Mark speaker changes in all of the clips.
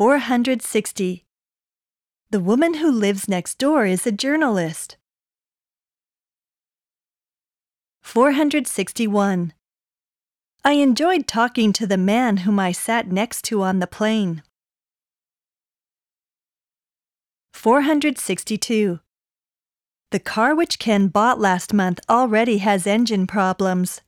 Speaker 1: 460. The woman who lives next door is a journalist. 461. I enjoyed talking to the man whom I sat next to on the plane. 462. The car which Ken bought last month already has engine problems.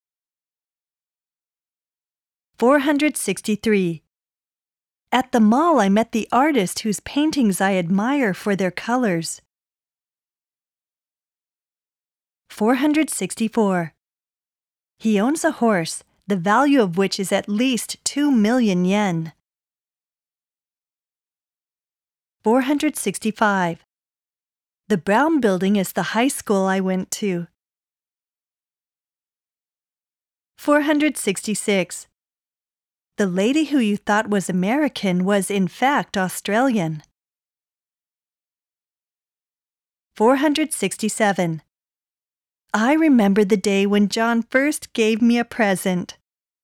Speaker 1: 463. At the mall I met the artist whose paintings I admire for their colors. 464. He owns a horse, the value of which is at least 2 million yen. 465. The brown building is the high school I went to. 466. The lady who you thought was American was in fact Australian. 467. I remember the day when John first gave me a present.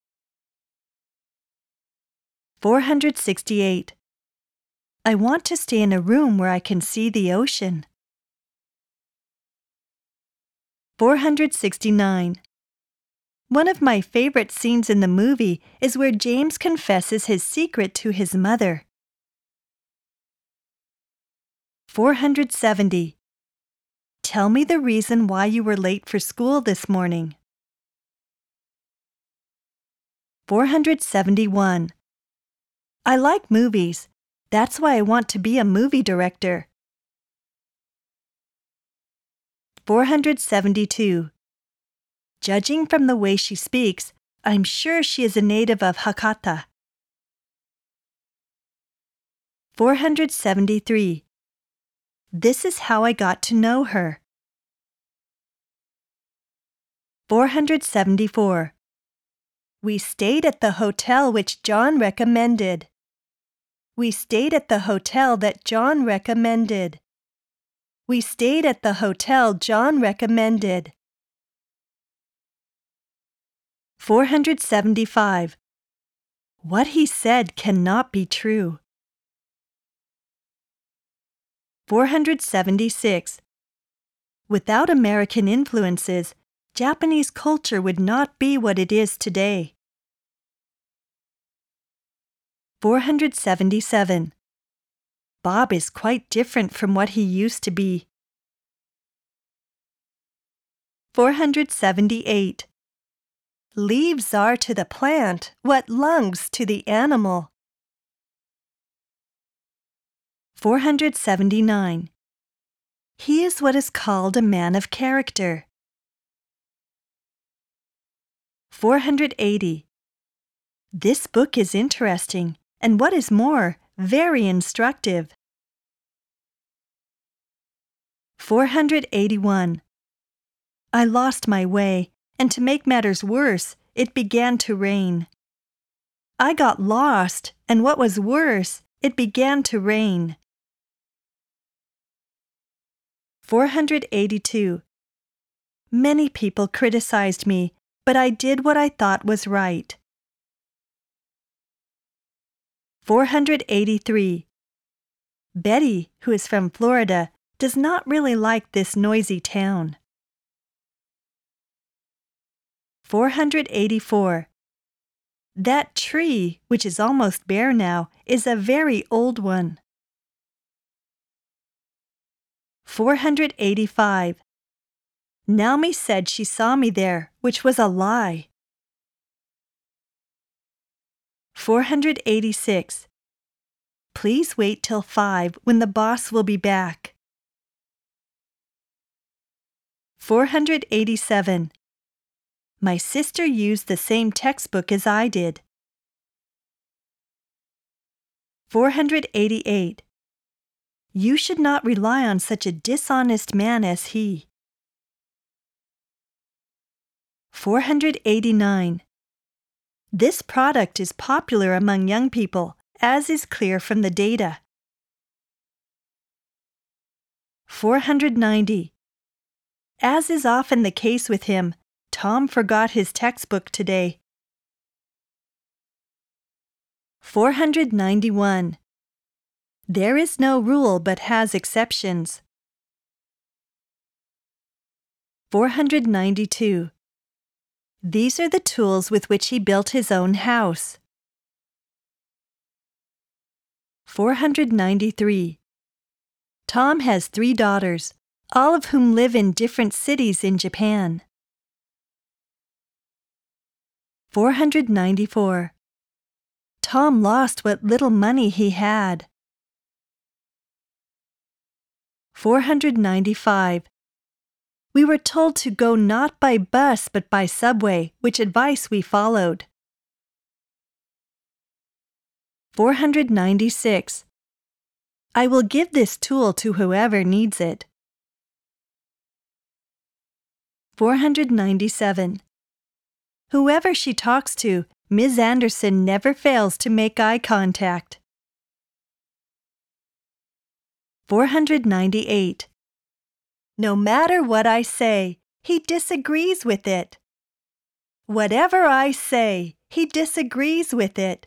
Speaker 1: 468. I want to stay in a room where I can see the ocean. 469. One of my favorite scenes in the movie is where James confesses his secret to his mother. 470. Tell me the reason why you were late for school this morning. 471. I like movies. That's why I want to be a movie director. 472. Judging from the way she speaks, I'm sure she is a native of Hakata. 473. This is how I got to know her. 474. We stayed at the hotel which John recommended. We stayed at the hotel that John recommended. We stayed at the hotel John recommended. 475. What he said cannot be true. 476. Without American influences, Japanese culture would not be what it is today. 477. Bob is quite different from what he used to be. 478. Leaves are to the plant what lungs to the animal. 479. He is what is called a man of character. 480. This book is interesting, and what is more, very instructive. 481. I lost my way, and to make matters worse, it began to rain. I got lost, and what was worse, it began to rain. 482. Many people criticized me, but I did what I thought was right. 483. Betty, who is from Florida, does not really like this noisy town. 484. That tree, which is almost bare now, is a very old one. 485. Naomi said she saw me there, which was a lie. 486. Please wait till 5 when the boss will be back. 487. My sister used the same textbook as I did. 488. You should not rely on such a dishonest man as he. 489. This product is popular among young people, as is clear from the data. 490. As is often the case with him, Tom forgot his textbook today. 491. There is no rule but has exceptions. 492. These are the tools with which he built his own house. 493. Tom has 3 daughters, all of whom live in different cities in Japan. 494. Tom lost what little money he had. 495. We were told to go not by bus but by subway, which advice we followed. 496. I will give this tool to whoever needs it. 497. Whoever she talks to, Ms. Anderson never fails to make eye contact. 498. No matter what I say, he disagrees with it. Whatever I say, he disagrees with it.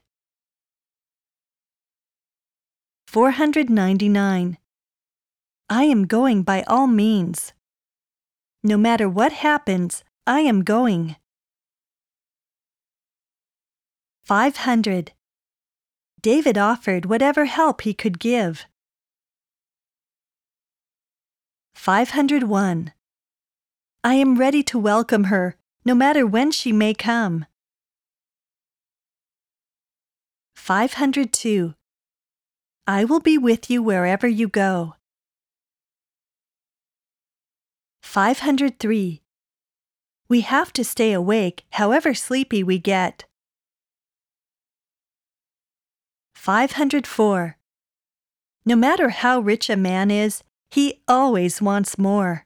Speaker 1: 499. I am going by all means. No matter what happens, I am going. 500. David offered whatever help he could give. 501. I am ready to welcome her, no matter when she may come. 502. I will be with you wherever you go. 503. We have to stay awake, however sleepy we get. 504. No matter how rich a man is, he always wants more.